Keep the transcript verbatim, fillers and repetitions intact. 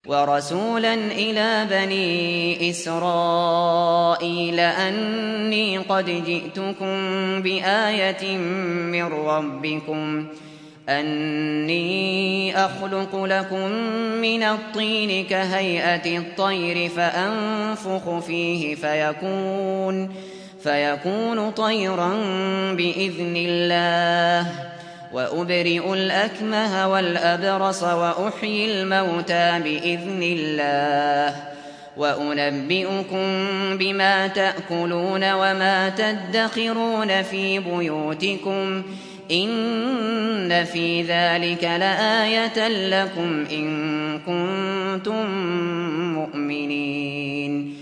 وَرَسُولًا إِلَىٰ بَنِي إِسْرَائِيلَ أَنِّي قَدْ جِئْتُكُم بِآيَةٍ مِّن رَّبِّكُمْ أَنِّي أَخْلُقُ لَكُم مِّنَ الطِّينِ كَهَيْئَةِ الطَّيْرِ فَأَنفُخُ فِيهِ فَيَكُونُ, فيكون طَيْرًا بِإِذْنِ اللَّهِ ۖ وَأُبْرِئُ الْأَكْمَهَ وَالْأَبْرَصَ وَأُحْيِي الْمَوْتَىٰ بِإِذْنِ اللَّهِ ۖ وَأُنَبِّئُكُم بِمَا تَأْكُلُونَ وَمَا تَدَّخِرُونَ فِي بُيُوتِكُمْ ۚ إِنَّ فِي ذَٰلِكَ لَآيَةً لَّكُمْ إِن كُنتُم مُّؤْمِنِينَ